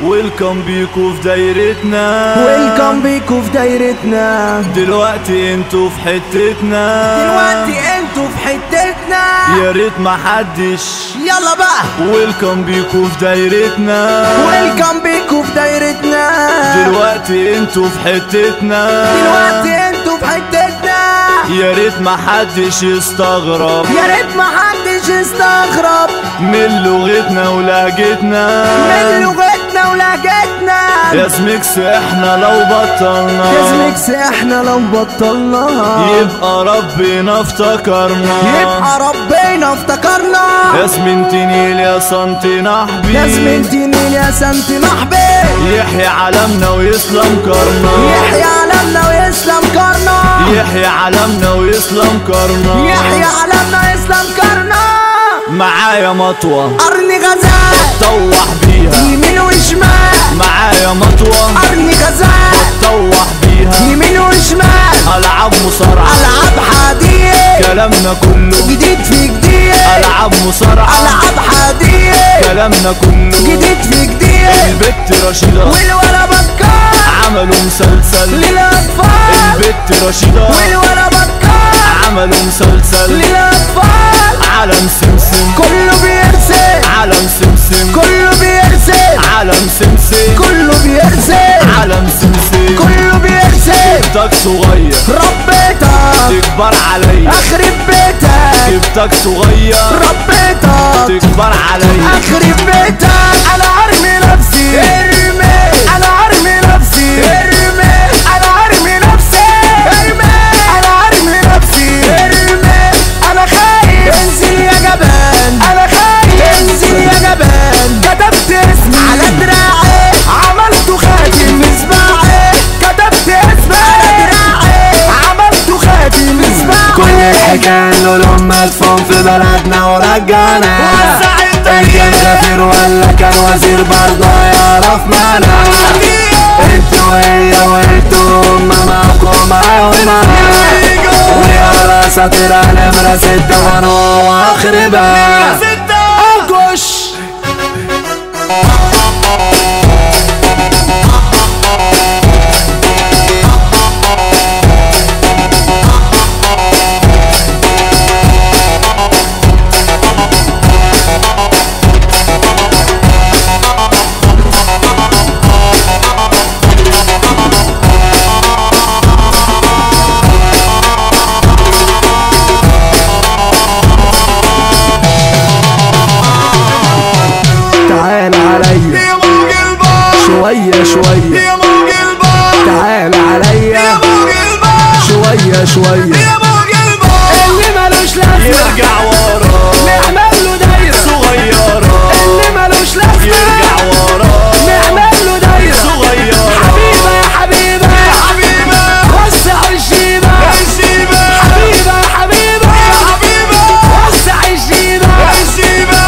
ويلكم بيكو في دايرتنا، ويلكم بيكو في دايرتنا. دلوقتي انتوا في حتتنا، دلوقتي انتوا في حتتنا. يا ريت محدش يلا بقى. ويلكم بيكو في دايرتنا، ويلكم بيكو في دايرتنا. دلوقتي انتوا في حتتنا، دلوقتي انتوا في حتتنا. يا ريت محدش يستغرب، يا ريت محدش يستغرب من لغتنا ولهجتنا، من لغتنا ولهجتنا. يا سميكس احنا لو بطلنا، يا سميكس احنا لو بطلنا يبقى ربنا افتكرنا، يبقى ربنا افتكرنا. يا سمنتي نيل يا سنتي نحبي، يا سمنتي نيل يا سنتي نحبي. يحيى علمنا ويسلم كرنا، يحيى علمنا ويسلم كرنا. يحيى علمنا ويسلم كرنا، يحيى علمنا ويسلم كرنا. معايا مطوة قرن غزال طوح بيها يمين وشمال. معايا مطوة قرن غزال طوح بيها يمين وشمال. ألعاب مصارعة ألعاب حديد كلامنا كله جديد في جديد. ألعاب مصارعة ألعاب حديد كلامنا كله جديد في جديد. البت رشيدة والولا بكار عملوا مسلسل للأطفال. البت رشيدة والولا بكار عملوا مسلسل للأطفال. عالم سمسم كله بيرسم. عالم سمسم كله بيرسم. عالم سمسم كله بيرسم. عالم سمسم كله بيرسم. جبتك صغير ربيتك تكبر عليا، اخرب بيتك. جبتك صغير ربيتك تكبر عليا، اخرب بيتك. انا ارمي نفسي ارمي. انا ارمي نفسي ارمي. انا ارمي نفسي ارمي. انا ارمي نفسي ارمي. انا خايف انزل يا جبان. انا خايف انزل يا جبان. كتبت اسمي على دراعي عملته خاتم مصباحي. كتبت اسمي على دراعي عملته خاتم مصباحي. كل الحكاية انه لما تفهم في بلدنا ورجعنا. ان كان غفير ولا كان وزير برضه يعرف معنا. انتوا وهي وانتوا هما معاكم معاهما. ويا اساطير نمرة 6 وانا واخربها انكش. شوية شوية تعال عليا شوية شوية. اللي ملوش لازمة يرجع ورا نعمل له دايرة صغيرة، اللي ملوش لازمة يرجع ورا نعمل له دايرة صغيرة. حبيبة يا حبيبة يا حبيبة وسع الجيبة. الشيبة حبيبة يا حبيبة يا حبيبة وسع الجيبة. الشيبة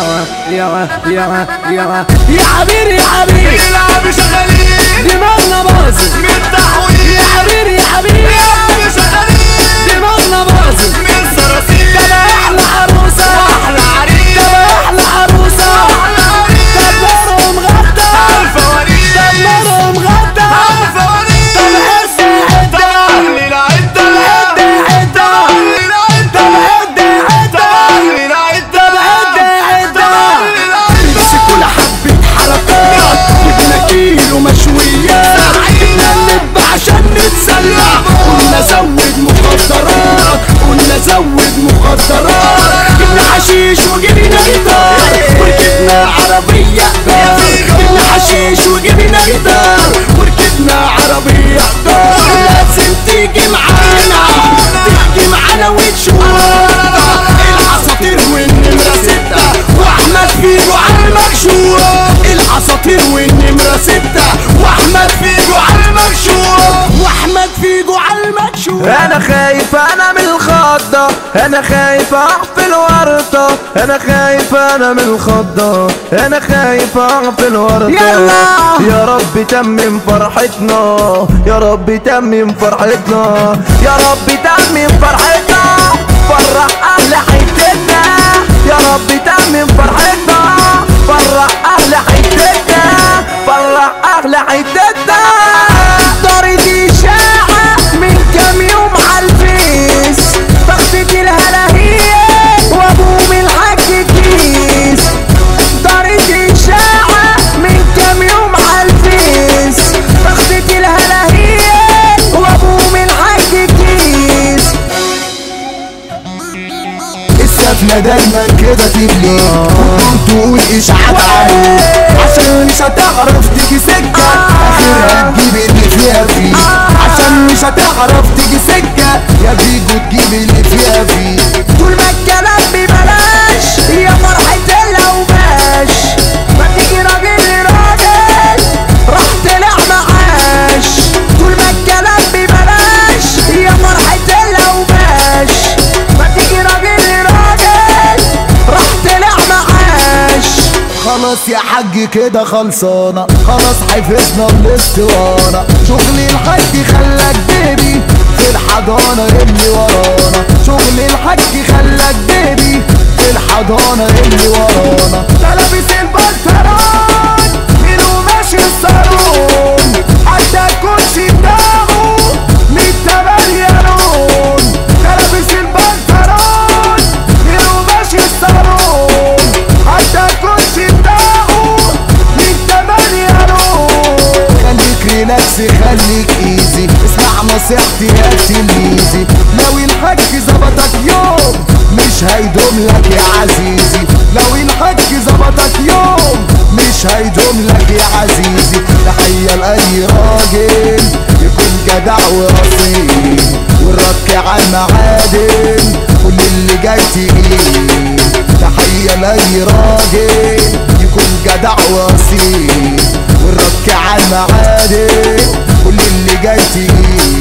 يا حبيبي يا حبيبي يلعب شغالين دماغنا باظت من التحويل، يا حبيبي يا حبيبي يلعب شغالين دماغنا باظت. من الصراصير. ده أنا احلى عروسة احلى عريس، ده أنا احلى عروسة. احلى عريس، دمرهم غدا الفواريس، دمرهم غدا. الفواريس، طب حد عدة اهل العدة، حد عدة. اهل العدة، طب حد عدة اهل العدة، حد عدة. اهل العدة. امسكوا لحبة حركات جبنا كيلو مشويات. جبنا اللب عشان نتسلى. قلنا زود مخدرات قلنا زود مخدرات. جبنا حشيش وجبنا جيتار وركبنا عربية قدار. جبنا حشيش وجبنا جيتار وركبنا عربية قدار. لازم تيجي معانا تيجي معانا وتشوف العصافير والنمرة 6 واحمد فيجو على المكشوف. العصافير والنمرة 6 واحمد فيجو على المكشوف. واحمد فيجو على المكشوف. انا خايف انا من الخضة. انا خايف اقع في الورطة. انا خايف انا من الخضة. انا خايف اقع في الورطة. يلا يا رب تمم فرحتنا. يا رب تمم فرحتنا. يا رب تمم فرحتنا. فرح اهل حتتنا. يا رب تمم فرحتنا. فرح اهل حتتنا. حتتنا. دارت اشاعة من كام يوم عالفيس، بختة الهلاهية وابوهم الحاج كيس. دارت اشاعة من كام يوم عالفيس، بختة الهلاهية وابوهم الحاج كيس. السفلة دايما كده تبلي وتقول اشاعات عليه، عشان مش هتعرف تيجي سكة اخرها تجيب اللي فيها فيه. عشان مش هتعرف تيجي سكة يا فيجو تجيب اللي فيها فيه. طول ما الكلام ببلاش يا فرحة الأوباش، ما تيجي راجل لراجل راح طلع معاش. طول ما الكلام ببلاش يا فرحة الأوباش، ما تيجي راجل لراجل راح طلع معاش. خلاص يا حاج كده خلصانة، خلاص حفظنا الاسطوانة. شغل الحاج خلاك بيبي في الحضانة اللي ورانا. شغل الحاج خلاك بيبي في الحضانة اللي ورانا. ده لابس البنطلون من قماش الصالون، حتى الكوتشي بتاعه من 8 لون. ده لابس البنطلون من قماش الصالون، حتى الكوتشي بتاعه من 8 لون. خليك ريلاكس خليك ايزي، اسمع نصيحتي يا تلميذي. لو الحاج ظبطك يوم مش هيدوم لك يا عزيزي. لو الحاج ظبطك يوم مش هيدوم لك يا عزيزي. تحية لأي راجل يكون جدع ورصين والرك على المعادن كل اللي جاي تقيل. تحية لأي راجل يكون جدع ورصين والرك على المعادن كل اللي جاي تقيل.